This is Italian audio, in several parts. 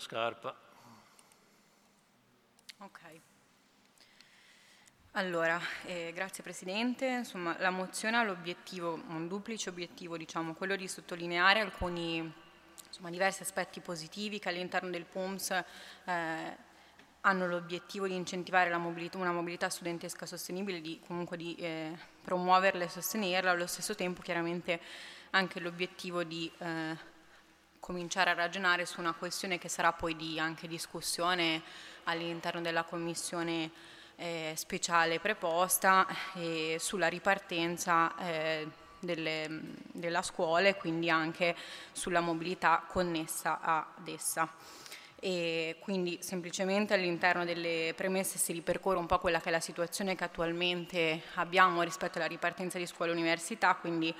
Scarpa. Ok. Allora, grazie Presidente. Insomma, la mozione ha l'obiettivo, un duplice obiettivo, diciamo, quello di sottolineare alcuni, diversi aspetti positivi che all'interno del PUMS hanno l'obiettivo di incentivare una mobilità studentesca sostenibile, comunque di promuoverla e sostenerla, allo stesso tempo chiaramente anche l'obiettivo di cominciare a ragionare su una questione che sarà poi di anche discussione all'interno della commissione speciale preposta sulla ripartenza della scuola e quindi anche sulla mobilità connessa ad essa. E quindi semplicemente all'interno delle premesse si ripercorre un po' quella che è la situazione che attualmente abbiamo rispetto alla ripartenza di scuola e università, quindi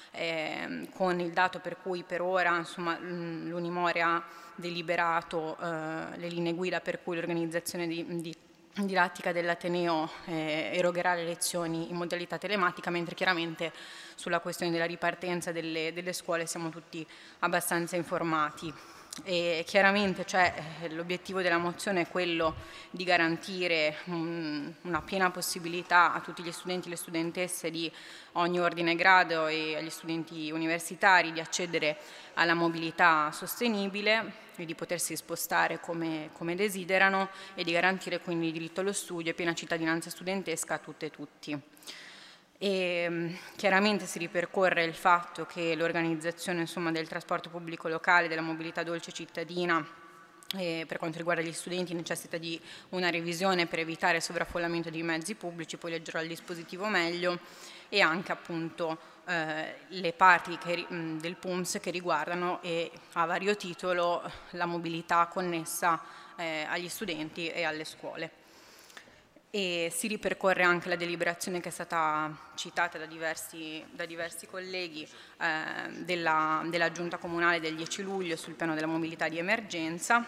con il dato per cui per ora l'Unimore ha deliberato le linee guida per cui l'organizzazione di didattica dell'Ateneo erogherà le lezioni in modalità telematica, mentre chiaramente sulla questione della ripartenza delle scuole siamo tutti abbastanza informati. E chiaramente l'obiettivo della mozione è quello di garantire una piena possibilità a tutti gli studenti e le studentesse di ogni ordine e grado e agli studenti universitari di accedere alla mobilità sostenibile e di potersi spostare come desiderano e di garantire quindi il diritto allo studio e piena cittadinanza studentesca a tutte e tutti. E chiaramente si ripercorre il fatto che l'organizzazione del trasporto pubblico locale, della mobilità dolce cittadina per quanto riguarda gli studenti necessita di una revisione per evitare il sovraffollamento dei mezzi pubblici, poi leggerò il dispositivo meglio, e anche appunto le parti del PUMS che riguardano a vario titolo la mobilità connessa agli studenti e alle scuole. E si ripercorre anche la deliberazione che è stata citata da diversi colleghi della Giunta Comunale del 10 luglio sul piano della mobilità di emergenza,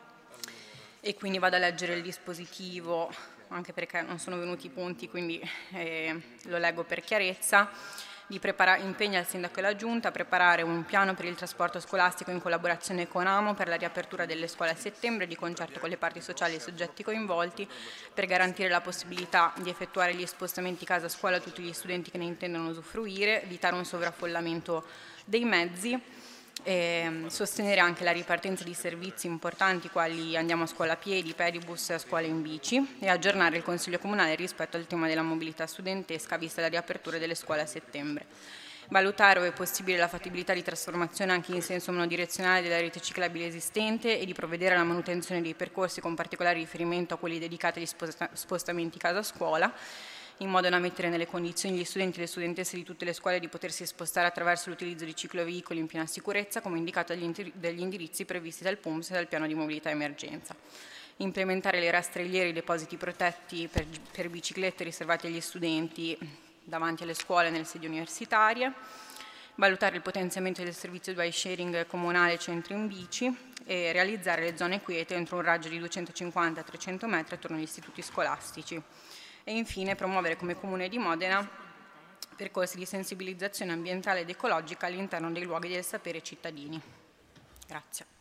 e quindi vado a leggere il dispositivo anche perché non sono venuti i punti, quindi lo leggo per chiarezza. Impegna il Sindaco e la Giunta a preparare un piano per il trasporto scolastico in collaborazione con AMO per la riapertura delle scuole a settembre, di concerto con le parti sociali e i soggetti coinvolti, per garantire la possibilità di effettuare gli spostamenti casa-scuola a tutti gli studenti che ne intendono usufruire, evitare un sovraffollamento dei mezzi, sostenere anche la ripartenza di servizi importanti quali andiamo a scuola a piedi, pedibus e a scuola in bici, e aggiornare il Consiglio Comunale rispetto al tema della mobilità studentesca vista la riapertura delle scuole a settembre. Valutare ove è possibile la fattibilità di trasformazione anche in senso monodirezionale della rete ciclabile esistente e di provvedere alla manutenzione dei percorsi con particolare riferimento a quelli dedicati agli spostamenti casa-scuola, in modo da mettere nelle condizioni gli studenti e le studentesse di tutte le scuole di potersi spostare attraverso l'utilizzo di cicloveicoli in piena sicurezza, come indicato dagli indirizzi previsti dal PUMS e dal piano di mobilità emergenza. Implementare le rastrelliere e i depositi protetti per biciclette riservati agli studenti davanti alle scuole e nelle sedi universitarie. Valutare il potenziamento del servizio di bike sharing comunale centro in bici e realizzare le zone quiete entro un raggio di 250-300 metri attorno agli istituti scolastici. E infine promuovere come Comune di Modena percorsi di sensibilizzazione ambientale ed ecologica all'interno dei luoghi del sapere cittadini. Grazie.